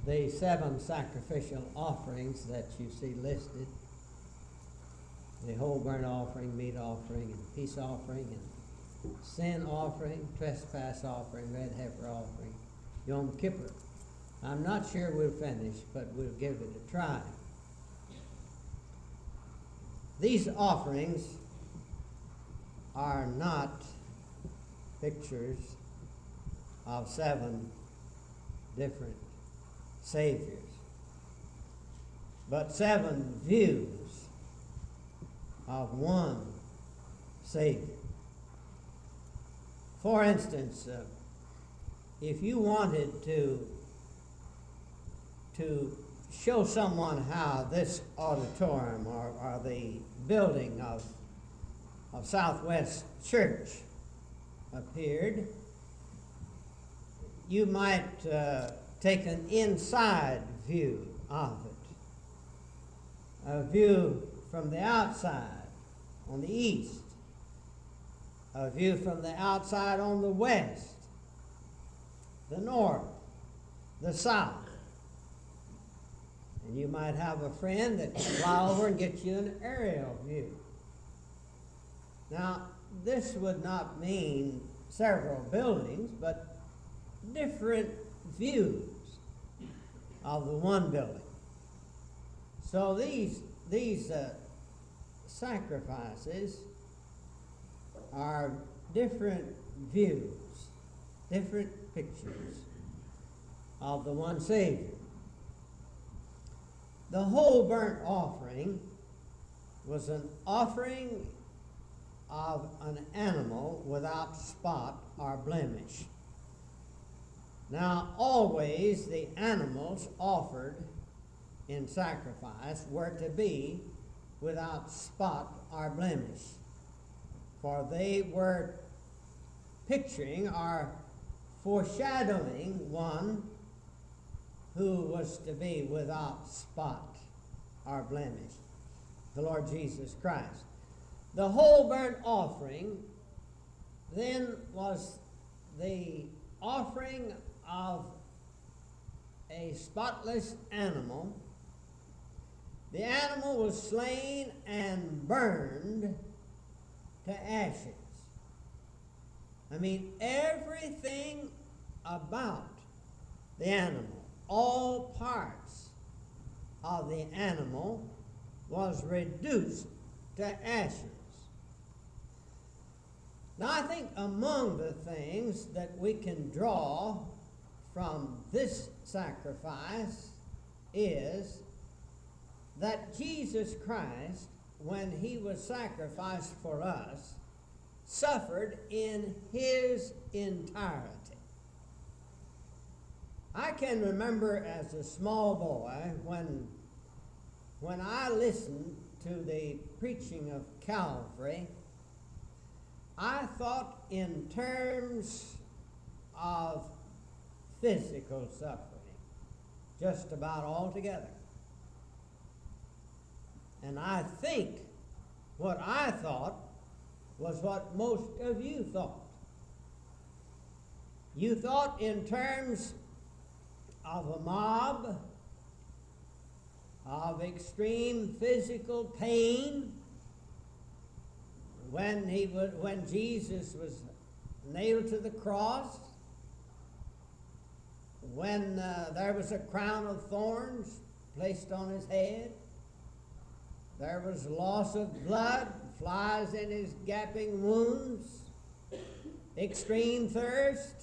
the 7 sacrificial offerings that you see listed, the whole burnt offering, meat offering, and peace offering, and sin offering, trespass offering, red heifer offering, Yom Kippur. I'm not sure we'll finish, but we'll give it a try. These offerings are not pictures of 7 different Saviors, but 7 views of one Savior. For instance, if you wanted to show someone how this auditorium or the building of Southwest Church appeared, you might take an inside view of it, a view from the outside on the east, a view from the outside on the west, the north, the south. And you might have a friend that can fly over and get you an aerial view. Now, this would not mean several buildings, but different views of the one building. So these sacrifices are different views, different pictures of the one Savior. The whole burnt offering was an offering of an animal without spot or blemish. Now, always the animals offered in sacrifice were to be without spot or blemish, for they were picturing or foreshadowing one who was to be without spot or blemish, the Lord Jesus Christ. The whole burnt offering then was the offering of a spotless animal. The animal was slain and burned to ashes. I mean, everything about the animal, all parts of the animal was reduced to ashes. Now, I think among the things that we can draw from this sacrifice is that Jesus Christ, when he was sacrificed for us, suffered in his entirety. I can remember as a small boy when I listened to the preaching of Calvary, I thought in terms of physical suffering, just about altogether. And I think what I thought was what most of you thought. You thought in terms of a mob, of extreme physical pain, when Jesus was nailed to the cross, when there was a crown of thorns placed on his head, there was loss of blood, flies in his gaping wounds, extreme thirst.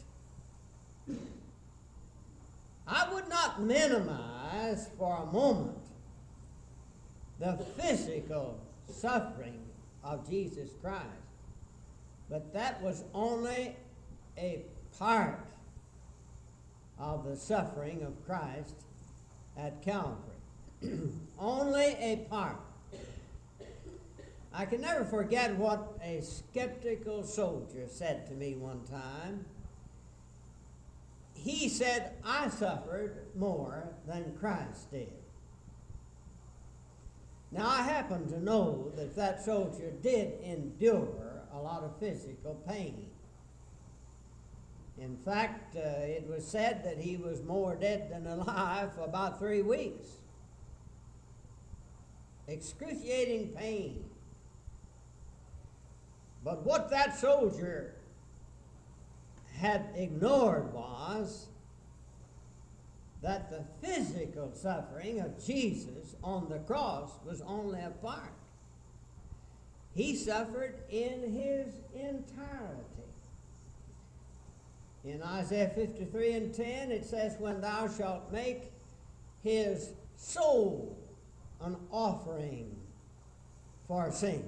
I would not minimize for a moment the physical suffering of Jesus Christ, but that was only a part of the suffering of Christ at Calvary. Only a part. I can never forget what a skeptical soldier said to me one time. He said, I suffered more than Christ did. Now, I happen to know that that soldier did endure a lot of physical pain. In fact, it was said that he was more dead than alive for about 3 weeks. Excruciating pain. But what that soldier had ignored was that the physical suffering of Jesus on the cross was only a part. He suffered in his entirety. In Isaiah 53 and 10, it says, when thou shalt make his soul an offering for sin.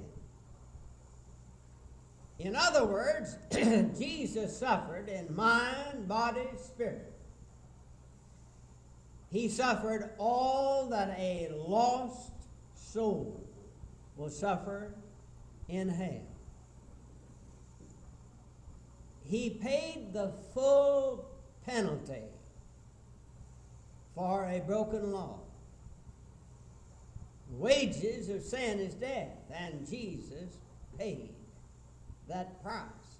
In other words, Jesus suffered in mind, body, spirit. He suffered all that a lost soul will suffer in hell. He paid the full penalty for a broken law. The wages of sin is death, and Jesus paid that price.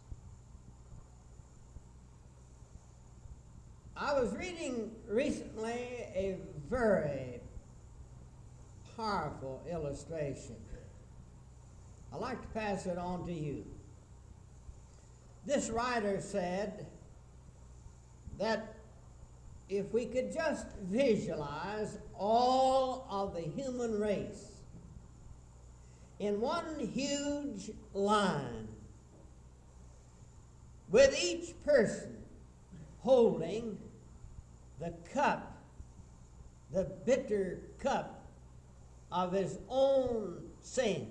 I was reading recently a very powerful illustration. I'd like to pass it on to you. This writer said that if we could just visualize all of the human race in one huge line, with each person holding the cup, the bitter cup of his own sins,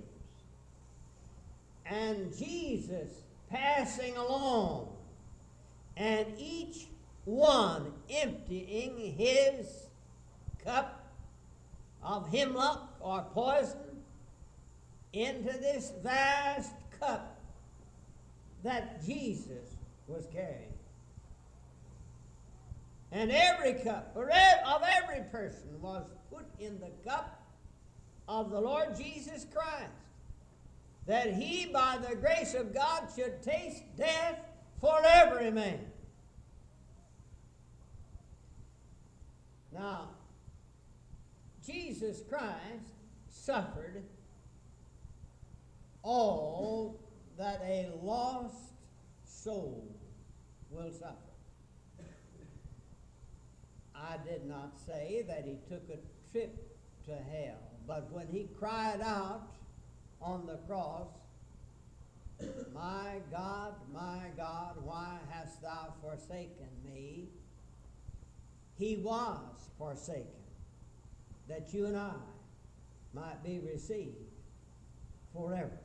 and Jesus passing along, and each one emptying his cup of hemlock or poison into this vast cup that Jesus was carrying. And every cup of every person was put in the cup of the Lord Jesus Christ, that he, by the grace of God, should taste death for every man. Now, Jesus Christ suffered all that a lost soul will suffer. I did not say that he took a trip to hell, but when he cried out on the cross, my God, why hast thou forsaken me? He was forsaken, that you and I might be received forever.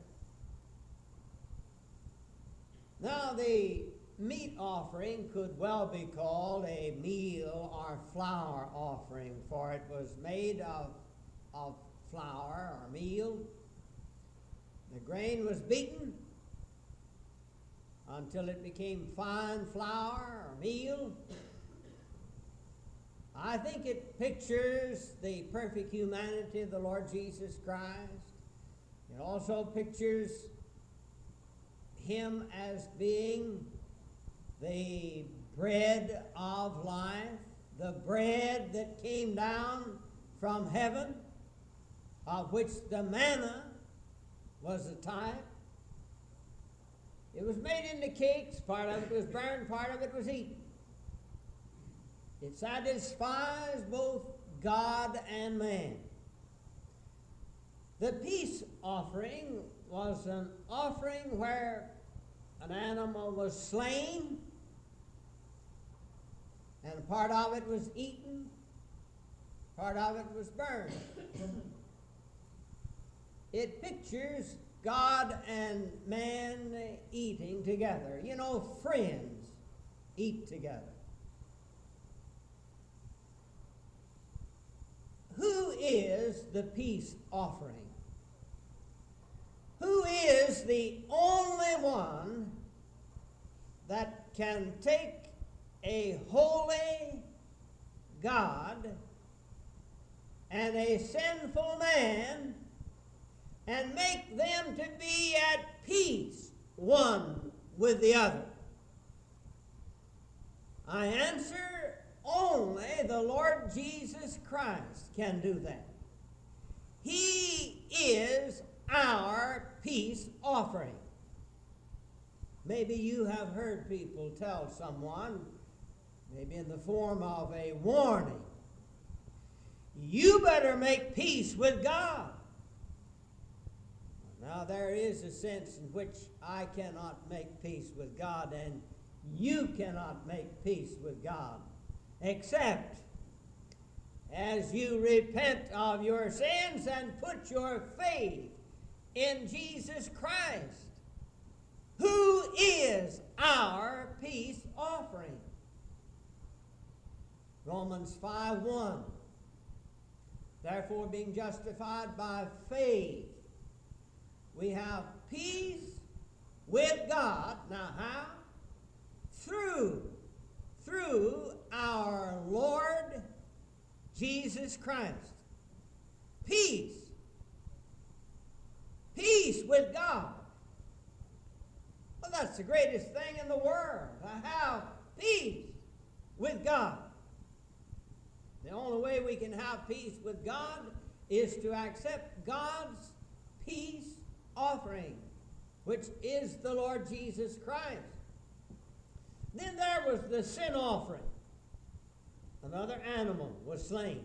Now, the meat offering could well be called a meal or flour offering, for it was made of flour or meal. The grain was beaten until it became fine flour or meal. I think it pictures the perfect humanity of the Lord Jesus Christ. It also pictures him as being the bread of life, the bread that came down from heaven, of which the manna was a type. It was made into cakes, part of it was burned, part of it was eaten. It satisfies both God and man. The peace offering was an offering where an animal was slain, and a part of it was eaten, part of it was burned. It pictures God and man eating together. You know, friends eat together. Who is the peace offering? Who is the only one that can take a holy God and a sinful man and make them to be at peace one with the other? I answer, only the Lord Jesus Christ can do that. He is our peace offering. Maybe you have heard people tell someone, maybe in the form of a warning, you better make peace with God. Now, there is a sense in which I cannot make peace with God, and you cannot make peace with God, except as you repent of your sins and put your faith in Jesus Christ, who is our peace offering. Romans 5:1. Therefore, being justified by faith, we have peace with God. Now how? Through our Lord Jesus Christ. Peace. Peace with God. Well, that's the greatest thing in the world, to have peace with God. The only way we can have peace with God is to accept God's peace offering, which is the Lord Jesus Christ. Then there was the sin offering. Another animal was slain.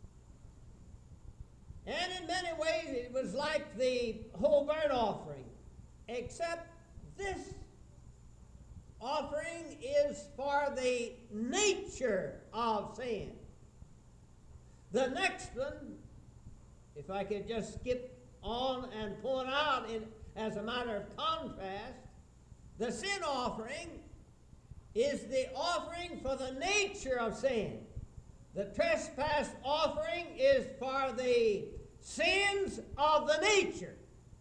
And in many ways it was like the whole burnt offering, except this offering is for the nature of sin. The next one, if I could just skip on and point out as a matter of contrast, the sin offering is the offering for the nature of sin. The trespass offering is for the sins of the nature.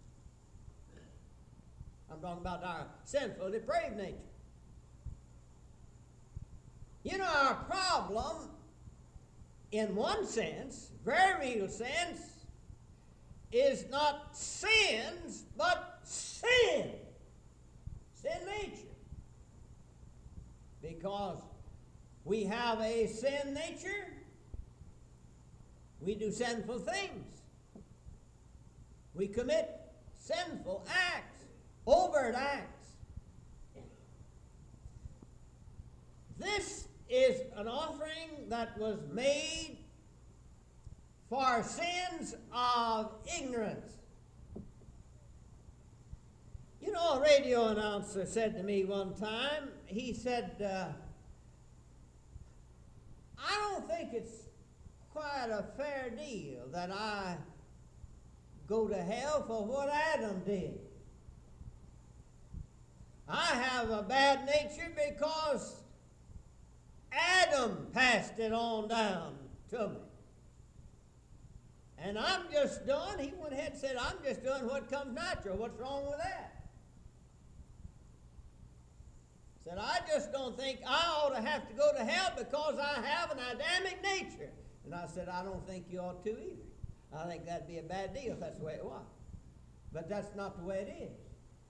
I'm talking about our sinful, depraved nature. You know, our problem, in one sense, very real sense, is not sins, but sin. Sin nature. Because we have a sin nature, we do sinful things. We commit sinful acts, overt acts. This is an offering that was made for sins of ignorance. You know, a radio announcer said to me one time, he said, I don't think it's quite a fair deal that I go to hell for what Adam did. I have a bad nature because Adam passed it on down to me. And I'm just doing, he went ahead and said, I'm just doing what comes natural. What's wrong with that? Said, I just don't think I ought to have to go to hell because I have an Adamic nature. And I said, I don't think you ought to either. I think that'd be a bad deal if that's the way it was. But that's not the way it is.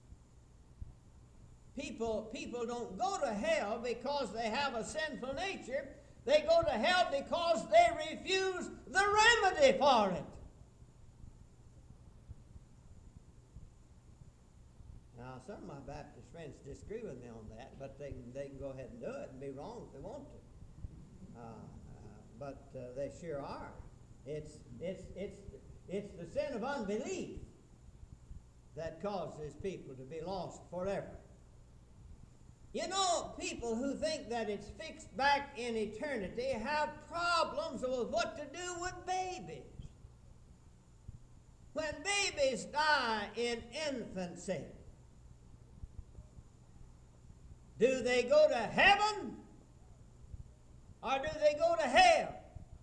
People don't go to hell because they have a sinful nature. They go to hell because they refuse the remedy for it. Now, some of my Baptist friends disagree with me on that, but they can go ahead and do it and be wrong if they want to. But they sure are. It's the sin of unbelief that causes people to be lost forever. You know, people who think that it's fixed back in eternity have problems with what to do with babies. When babies die in infancy, do they go to heaven or do they go to hell?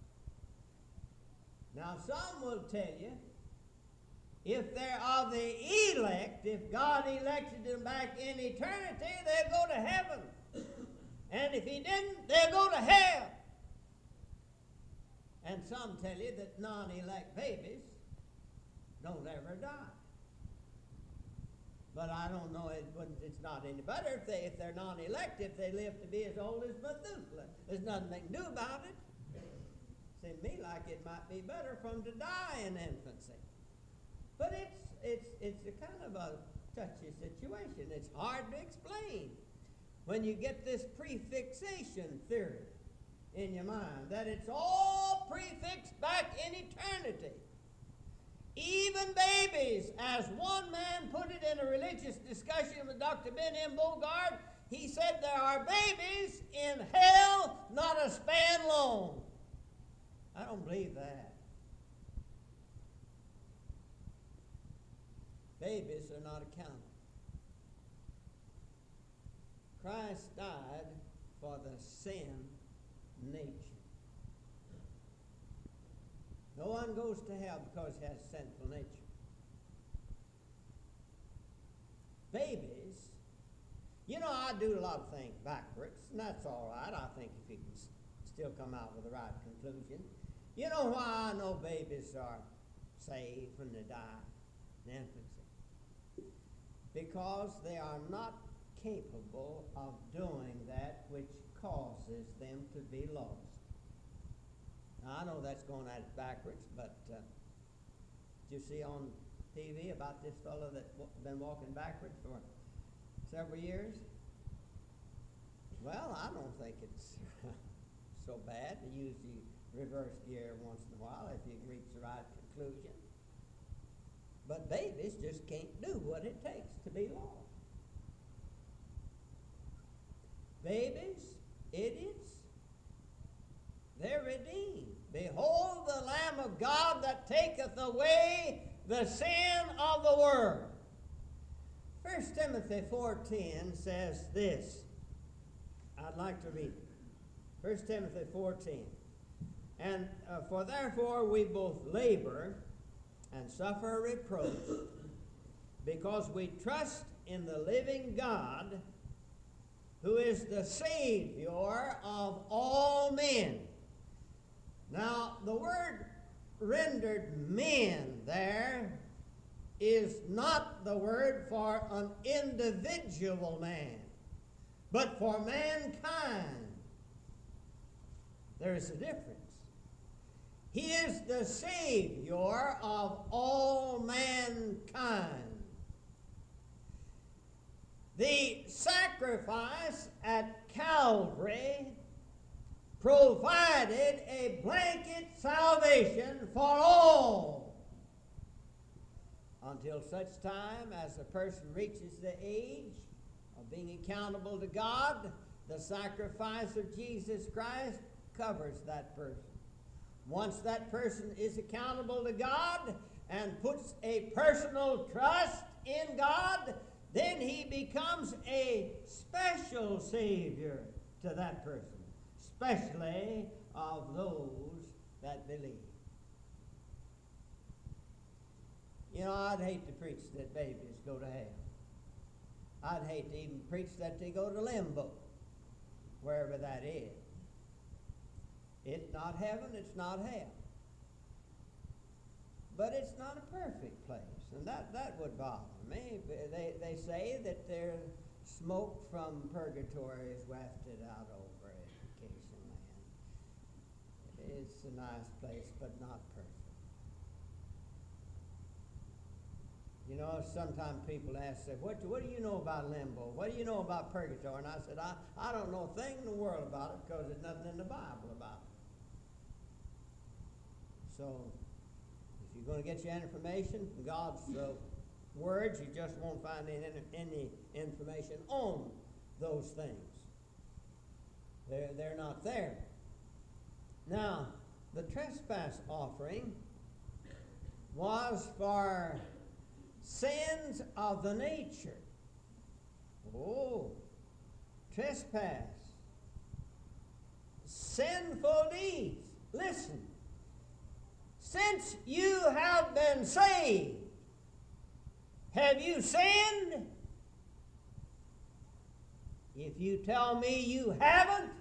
Now, some will tell you, if they're of the elect, if God elected them back in eternity, they'll go to heaven. And if he didn't, they'll go to hell. And some tell you that non-elect babies don't ever die. But I don't know, it's not any better if they're non-elect, if they live to be as old as Methuselah. There's nothing they can do about it. Seems to me like it might be better for them to die in infancy. But it's a kind of a touchy situation. It's hard to explain when you get this prefixation theory in your mind, that it's all prefixed back in eternity. Even babies, as one man put it in a religious discussion with Dr. Ben M. Bogard, he said there are babies in hell not a span long. I don't believe that. Babies are not accountable. Christ died for the sin nature. No one goes to hell because he has sinful nature. Babies, I do a lot of things backwards, and that's all right. I think if you can still come out with the right conclusion. You know why I know babies are saved when they die in infancy? Because they are not capable of doing that which causes them to be lost. Now, I know that's going at it backwards, but did you see on TV about this fellow that's been walking backwards for several years? Well, I don't think it's so bad to use the reverse gear once in a while if you can reach the right conclusion. But babies just can't do what it takes to be lost. Babies, idiots, they're redeemed. Behold the Lamb of God that taketh away the sin of the world. 1 Timothy 4:10 says this. I'd like to read it. 1 Timothy 4:10. And for therefore we both labor and suffer reproach, because we trust in the living God, who is the Savior of all men. Now, the word rendered men there is not the word for an individual man, but for mankind. There is a difference. He is the Savior of all mankind. The sacrifice at Calvary provided a blanket salvation for all until such time as a person reaches the age of being accountable to God. The sacrifice of Jesus Christ covers that person. Once that person is accountable to God and puts a personal trust in God, then he becomes a special Savior to that person, especially of those that believe. I'd hate to preach that babies go to hell. I'd hate to even preach that they go to limbo, wherever that is. It's not heaven, it's not hell. But it's not a perfect place, and that would bother me. They say that there's smoke from purgatory is wafted out over Education Land. It's a nice place, but not perfect. Sometimes people ask, what do you know about limbo? What do you know about purgatory? And I said, I don't know a thing in the world about it because there's nothing in the Bible about it. So, if you're going to get your information from God's words, you just won't find any information on those things. They're not there. Now, the trespass offering was for sins of the nature. Oh, trespass. Sinful deeds. Listen. Since you have been saved, have you sinned? If you tell me you haven't,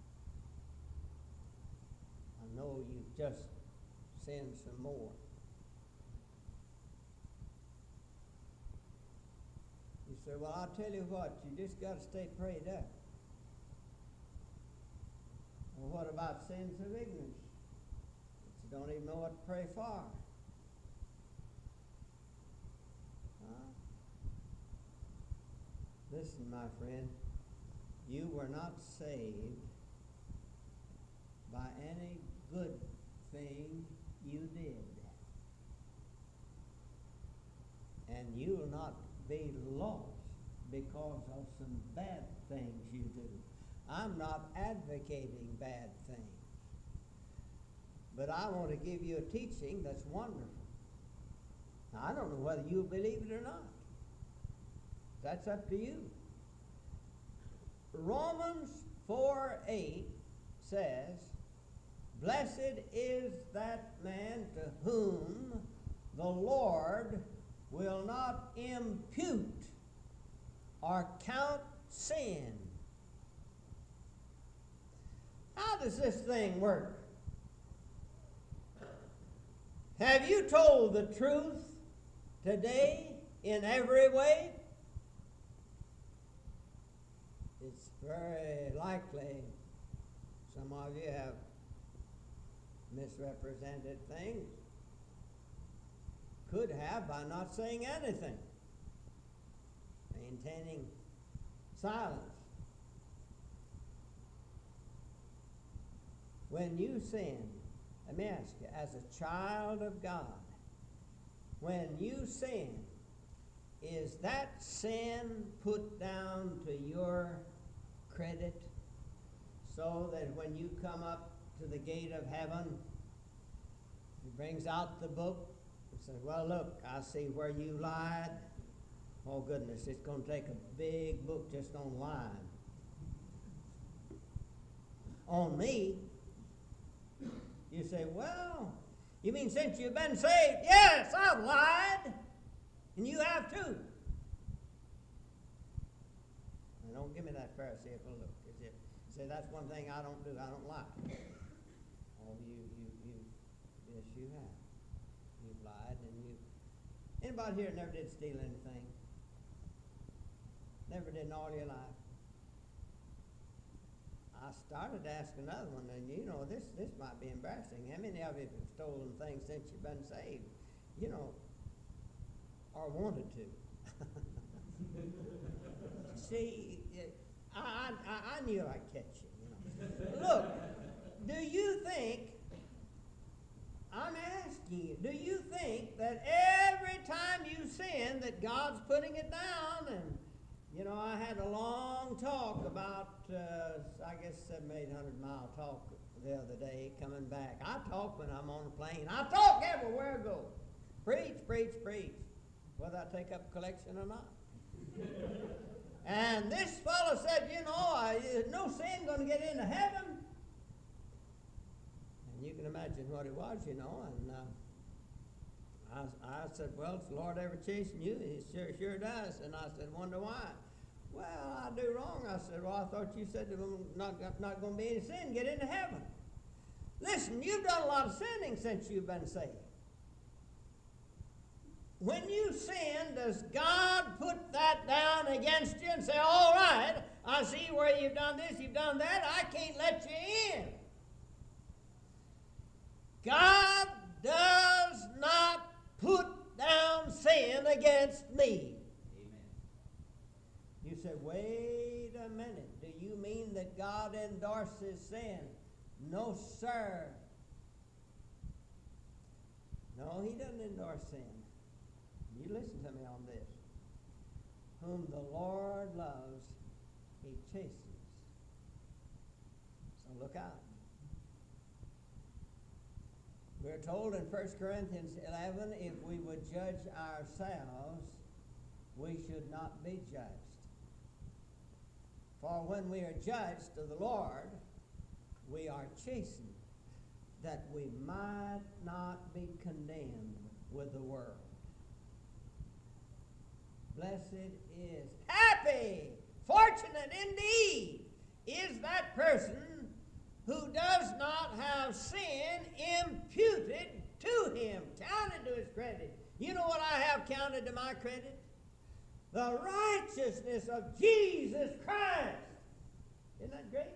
I know you've just sinned some more. say, well, I'll tell you what, you just got to stay prayed up. Well, what about sins of ignorance? That you don't even know what to pray for. Huh? Listen, my friend, you were not saved by any good thing you did. And you will not be lost because of some bad things you do. I'm not advocating bad things. But I want to give you a teaching that's wonderful. Now, I don't know whether you'll believe it or not. That's up to you. Romans 4:8 says, blessed is that man to whom the Lord will not impute or count sin. How does this thing work? Have you told the truth today in every way? It's very likely some of you have misrepresented things. Could have by not saying anything, maintaining silence. When you sin, let me ask you, as a child of God, when you sin, is that sin put down to your credit so that when you come up to the gate of heaven, he brings out the book and says, well, look, I see where you lied. Oh, goodness, it's going to take a big book just on lying. On me, you say, well, you mean since you've been saved? Yes, I've lied. And you have too. Now, don't give me that Pharisaical look. You say, that's one thing I don't do. I don't lie. Oh, yes, you have. You've lied, and you. Anybody here never did steal anything? Never did in all your life? I started to ask another one, and you know, this might be embarrassing. How many of you have stolen things since you've been saved? You know, or wanted to? See, I knew I'd catch you. You know. Look, do you think? I'm asking you. Do you think that every time you sin, that God's putting it down? And you know, I had a long talk about, I guess, 700-800-mile talk the other day coming back. I talk when I'm on a plane. I talk everywhere I go. Preach, preach, preach. Whether I take up a collection or not. And this fellow said, you know, no sin going to get into heaven. And you can imagine what it was, you know. And I said, well, does the Lord ever chasten you? He sure does. And I said, wonder why? Well, I do wrong. I said, well, I thought you said there was not going to be any sin get into heaven. Listen, you've done a lot of sinning since you've been saved. When you sin, does God put that down against you and say, all right, I see where you've done this, you've done that, I can't let you in? God does not put down sin against me. Amen. You say, wait a minute. Do you mean that God endorses sin? No, sir. No, he doesn't endorse sin. You listen to me on this. Whom the Lord loves, he chastens. So look out. We're told in 1 Corinthians 11, if we would judge ourselves, we should not be judged. For when we are judged of the Lord, we are chastened, that we might not be condemned with the world. Blessed is, happy, fortunate indeed, is that person who does not have sin imputed to him, counted to his credit. You know what I have counted to my credit? The righteousness of Jesus Christ. Isn't that great?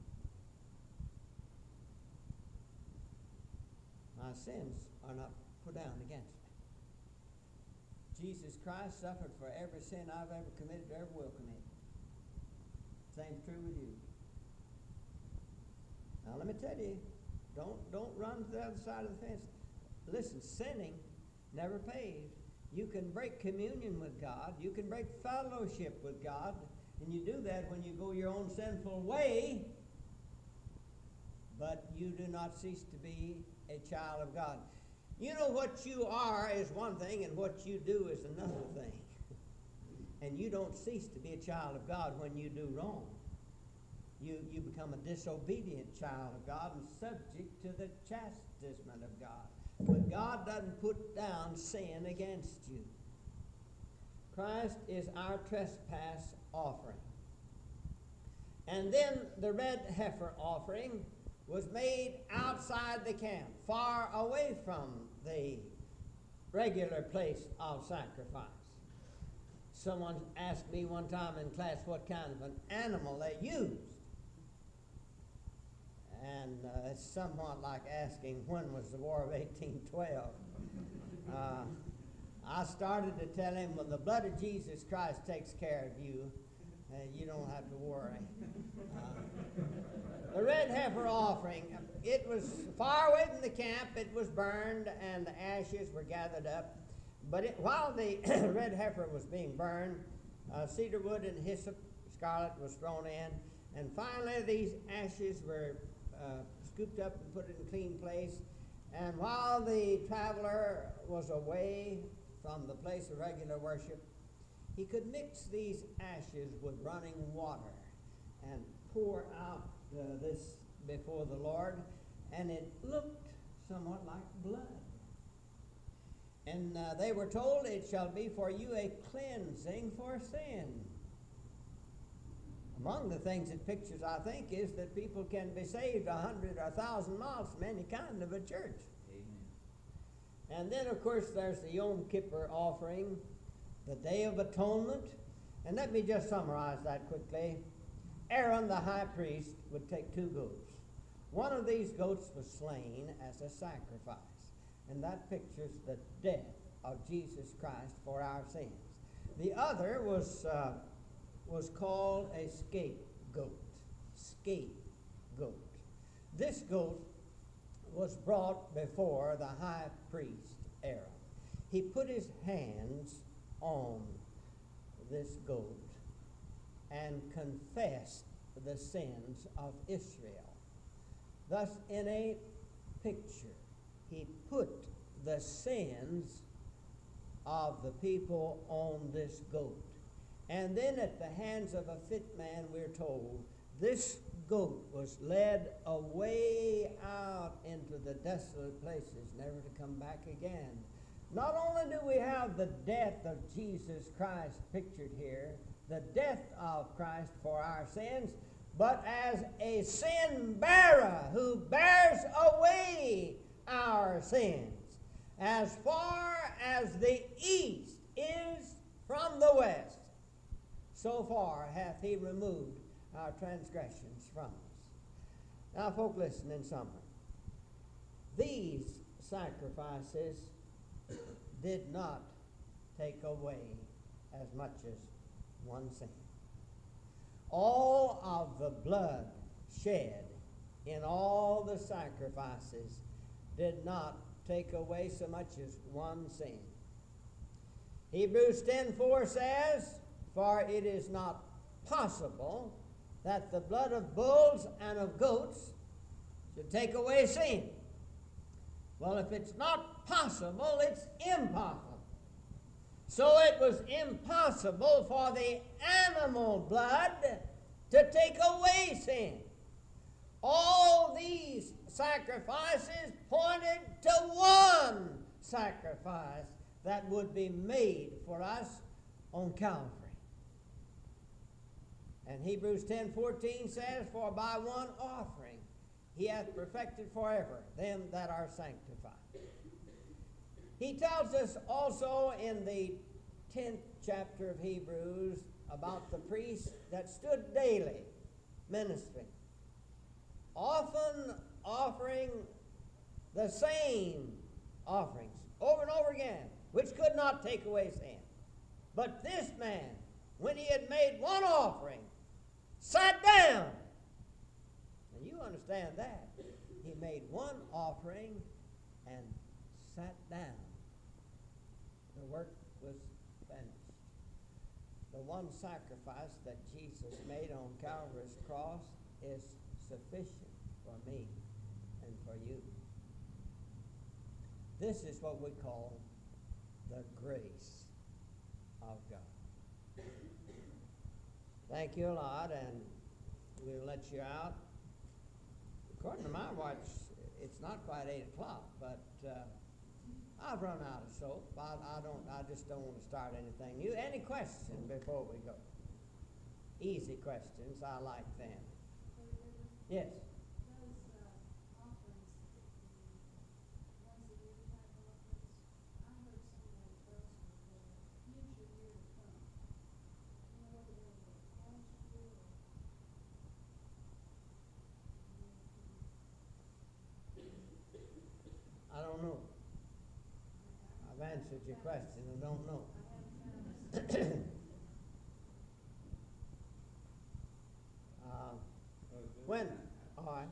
My sins are not put down against me. Jesus Christ suffered for every sin I've ever committed or ever will commit. Same true with you. Now let me tell you, don't run to the other side of the fence. Listen, sinning never pays. You can break communion with God. You can break fellowship with God. And you do that when you go your own sinful way. But you do not cease to be a child of God. You know, what you are is one thing, and what you do is another thing. And you don't cease to be a child of God when you do wrong. You become a disobedient child of God and subject to the chastisement of God. But God doesn't put down sin against you. Christ is our trespass offering. And then the red heifer offering was made outside the camp, far away from the regular place of sacrifice. Someone asked me one time in class what kind of an animal they used. And it's somewhat like asking when was the War of 1812. I started to tell him, well, the blood of Jesus Christ takes care of you. You don't have to worry. The red heifer offering, it was far away from the camp. It was burned, and the ashes were gathered up. But while the red heifer was being burned, cedar wood and hyssop, scarlet was thrown in. And finally, these ashes were scooped up and put in a clean place. And while the traveler was away from the place of regular worship, he could mix these ashes with running water and pour out this before the Lord, and it looked somewhat like blood. And they were told, it shall be for you a cleansing for sin. Among the things it pictures, I think, is that people can be saved 100 or 1,000 miles from any kind of a church. Amen. And then, of course, there's the Yom Kippur offering, the Day of Atonement. And let me just summarize that quickly. Aaron, the high priest, would take 2 goats. One of these goats was slain as a sacrifice. And that pictures the death of Jesus Christ for our sins. The other was called a scapegoat. Scapegoat. This goat was brought before the high priest Aaron. He put his hands on this goat and confessed the sins of Israel. Thus, in a picture, he put the sins of the people on this goat. And then at the hands of a fit man, we're told, this goat was led away out into the desolate places, never to come back again. Not only do we have the death of Jesus Christ pictured here, the death of Christ for our sins, but as a sin bearer who bears away our sins. As far as the east is from the west, so far hath he removed our transgressions from us. Now, folk, listen in summary. These sacrifices did not take away as much as one sin. All of the blood shed in all the sacrifices did not take away so much as one sin. Hebrews 10:4 says, for it is not possible that the blood of bulls and of goats should take away sin. Well, if it's not possible, it's impossible. So it was impossible for the animal blood to take away sin. All these sacrifices pointed to one sacrifice that would be made for us on Calvary. And Hebrews 10:14 says, for by one offering he hath perfected forever them that are sanctified. He tells us also in the 10th chapter of Hebrews about the priest that stood daily ministering, often offering the same offerings over and over again, which could not take away sin. But this man, when he had made one offering, sat down. And you understand that. He made one offering and sat down. The work was finished. The one sacrifice that Jesus made on Calvary's cross is sufficient for me and for you. This is what we call the grace of God. Thank you a lot, and we'll let you out. According to my watch, it's not quite 8 o'clock, but I've run out of soap. I just don't want to start anything new. Any question before we go? Easy questions. I like them. Yes. I don't know. I've answered your question. I don't know. When? All right.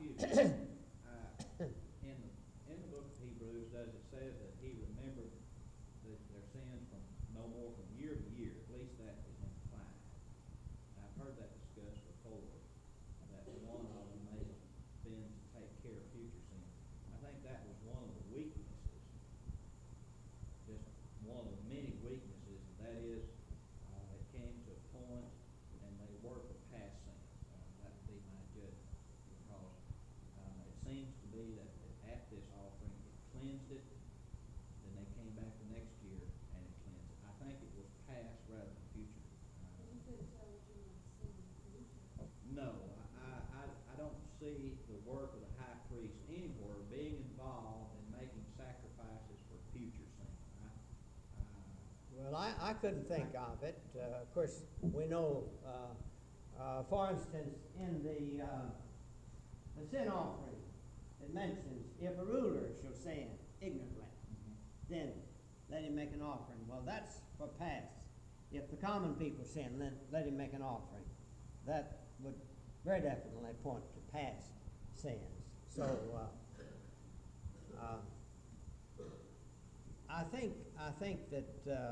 In the book of Hebrews, does it say that he remembered their sins from no more from year to year? At least that is implied. I've heard that discussed before, that one of them may have been to take care of future sins. I think that was one of the weaknesses, just one of the many weaknesses, and that is it came to a point and they were for past sins. That would be my judgment, because it seems to be that at this offering it cleansed it, then they came back the next year and it cleansed it. I think it was past rather than future. No, I don't see the work of the high priest anywhere being involved in making sacrifices for future sin. Well, I couldn't think of it. Of course, we know, for instance, in the sin offering, it mentions if a ruler shall sin ignorantly, then let him make an offering. Well, that's for past. If the common people sin, then let him make an offering. That would very definitely point to past sins. So I think that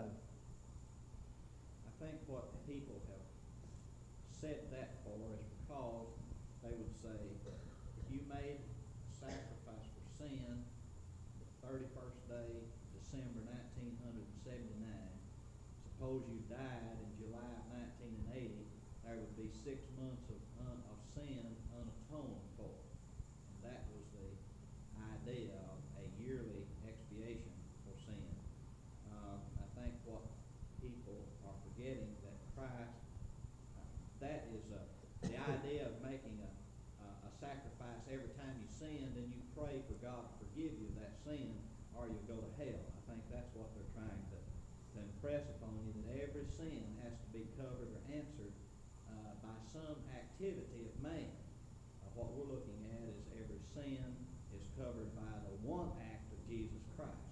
I think what people have said that for is because they would say, if you made a sacrifice for sin the 31st day, December 1979, suppose you died in July of 1980, there would be 6 months of sin unatoned for. And that was the idea of a yearly expiation for sin. I think what people are forgetting that Christ, that is the idea of making a sacrifice every time you sin, then you pray for God to forgive you that sin or you'll go to hell. I think that's what they're trying to impress upon you, that every sin has to be covered or answered by some activity of man. What we're looking at is every sin is covered by the one act of Jesus Christ.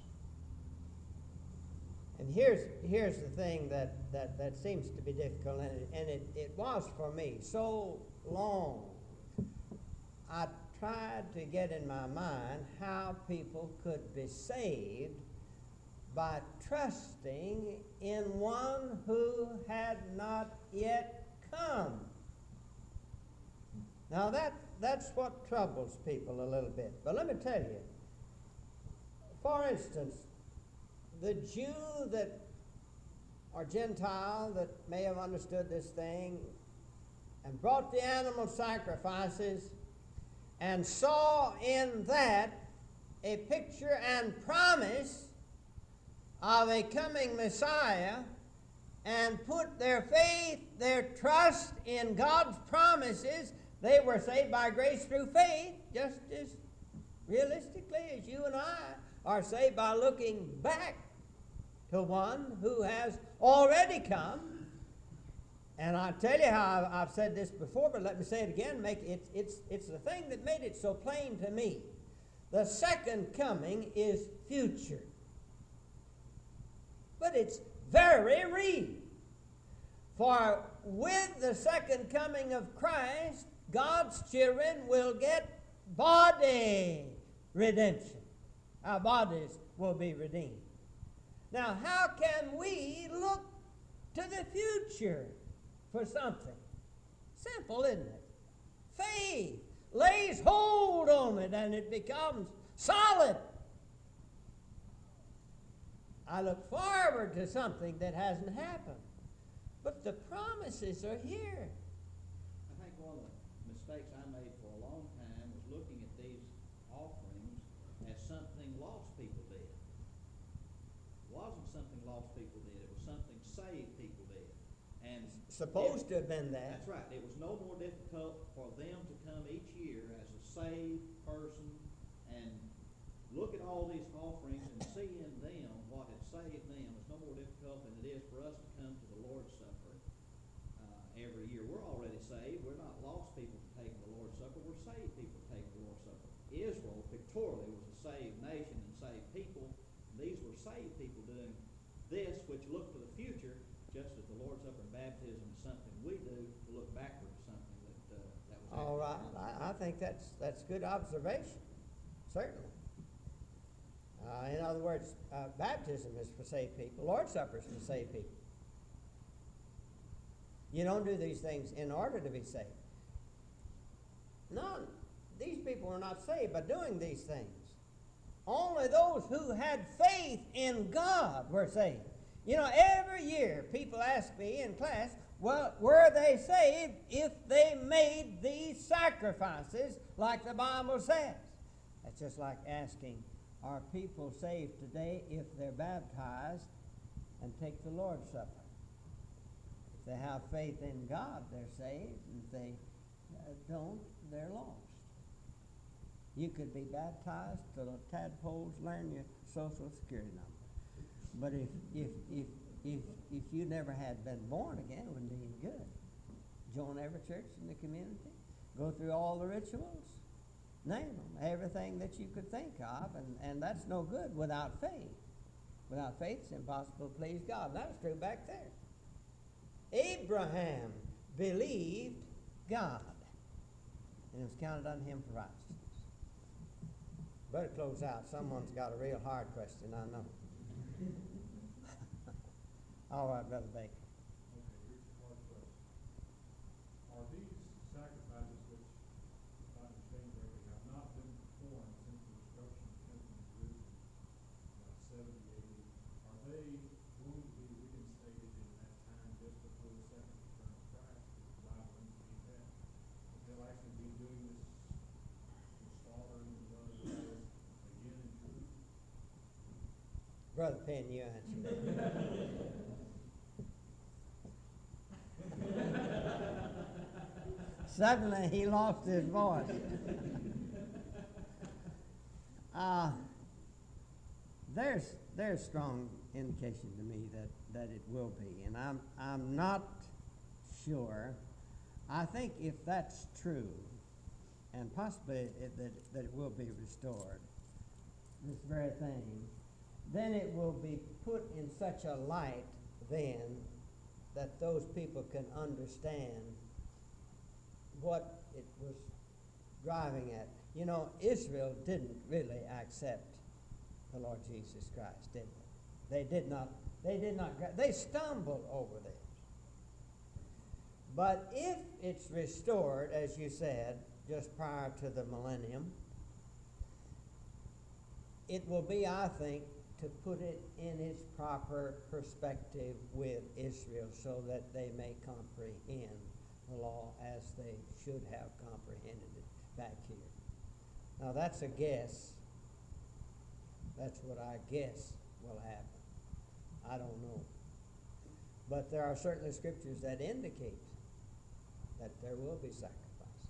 And here's the thing that seems to be difficult, and it was for me so long. I tried to get in my mind how people could be saved by trusting in one who had not yet come. Now that's what troubles people a little bit. But let me tell you, for instance, the Jew that, or Gentile that may have understood this thing and brought the animal sacrifices and saw in that a picture and promise of a coming Messiah, and put their faith, their trust in God's promises, they were saved by grace through faith, just as realistically as you and I are saved by looking back to one who has already come. And I tell you how I've said this before, but let me say it again. It's the thing that made it so plain to me. The second coming is future. But it's very real. For with the second coming of Christ, God's children will get body redemption. Our bodies will be redeemed. Now, how can we look to the future for something? Simple, isn't it? Faith lays hold on it and it becomes solid. I look forward to something that hasn't happened. But the promises are here. I think one of the mistakes I made for a long time was looking at these offerings as something lost people did. It wasn't something lost people did. It was something saved people did. And Supposed to have been that. that's right. It was no more difficult for them to come each year as a saved person and look at all these offerings and see in them what had saved them. It's no more difficult than it is for us to come to the Lord's Supper every year. We're already saved. We're not lost people taking the Lord's Supper. We're saved people taking the Lord's Supper. Israel pictorially was a saved nation and saved people. These were saved people doing this, which looked to the future, just as the Lord's Supper and baptism is something we do to look backward to something that was. All right. I think that's good observation. Certainly. In other words, baptism is for saved people. Lord's Supper is for saved people. You don't do these things in order to be saved. No, these people were not saved by doing these things. Only those who had faith in God were saved. You know, every year people ask me in class, well, were they saved if they made these sacrifices like the Bible says? That's just like asking, are people saved today if they're baptized and take the Lord's Supper? If they have faith in God, they're saved. And if they don't, they're lost. You could be baptized till the tadpoles learn your social security number. But if you never had been born again, it wouldn't be any good. Join every church in the community, go through all the rituals, name them, everything that you could think of, and that's no good without faith. Without faith, it's impossible to please God. That was true back there. Abraham believed God, and it was counted unto him for righteousness. Better close out. Someone's got a real hard question, I know. All right, Brother Baker. Okay, here's a hard question. Are these sacrifices, which, if I understand correctly, have not been performed since the destruction of the temple in Jerusalem, about 70 AD, are they going to be reinstated in that time just before the second return of Christ? Does the Bible indicate that? That they'll actually be doing this slaughtering the blood of others again in Jerusalem? Brother Penn, you answer that. Suddenly he lost his voice. There's strong indication to me that it will be, and I'm not sure. I think if that's true, and possibly that it will be restored, this very thing, then it will be put in such a light then that those people can understand what it was driving at. You know, Israel didn't really accept the Lord Jesus Christ, did they? They stumbled over this. But if it's restored, as you said, just prior to the millennium, it will be, I think, to put it in its proper perspective with Israel so that they may comprehend the law as they should have comprehended it back here. Now that's a guess. That's what I guess will happen. I don't know. But there are certainly scriptures that indicate that there will be sacrifices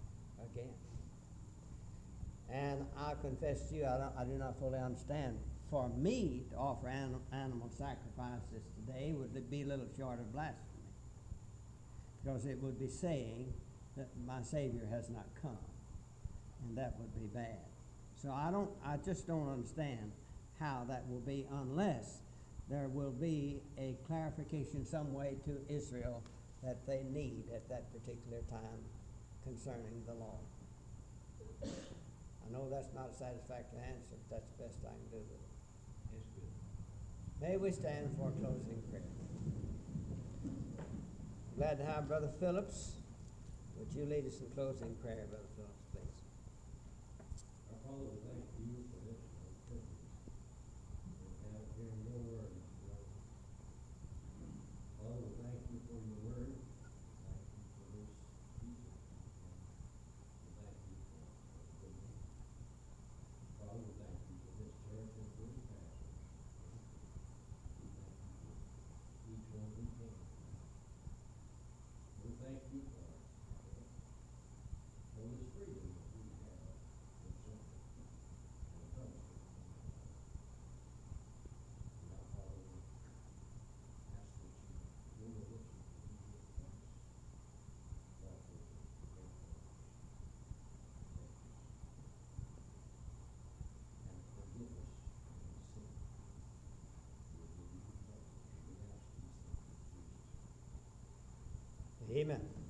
again. And I confess to you, I do not fully understand for me to offer animal sacrifices today would be a little short of blasphemy, because it would be saying that my Savior has not come, and that would be bad. So I just don't understand how that will be, unless there will be a clarification some way to Israel that they need at that particular time concerning the law. I know that's not a satisfactory answer, but that's the best I can do with it. It's good. May we stand for closing prayer. Glad to have Brother Phillips. Would you lead us in closing prayer, Brother Phillips, please? Our Father, we thank you for this privilege we have hearing your word, Lord. Father, we thank you for your word. Thank you for this teaching. We thank you for goodness. Father, we thank you for this church and for its pastors. We thank you for each one who came. We thank you for this freedom that we have in something and fellowship. Now, Father, we ask that you will listen to Jesus Christ, walk with us, pray for us, and forgive us any sin. We will give you praise. We ask these things in Jesus' name. Amen.